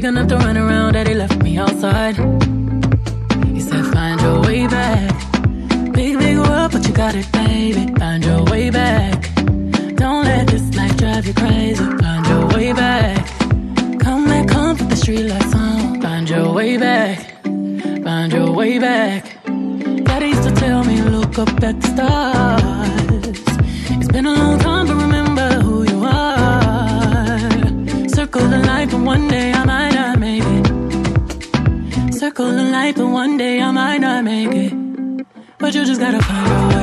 big enough to run around, daddy left me outside. He said, find your way back. Big, big world, but you got it, baby. Find your way back. Don't let this life drive you crazy. Find your way back. Come back home, put the street lights on. Find your way back. Find your way back. Daddy used to tell me, look up at the stars. It's been a long time, but remember who you are. Circle the light, but one day I might not make it. Circle the light, but one day I might not make it. But you just gotta find your way.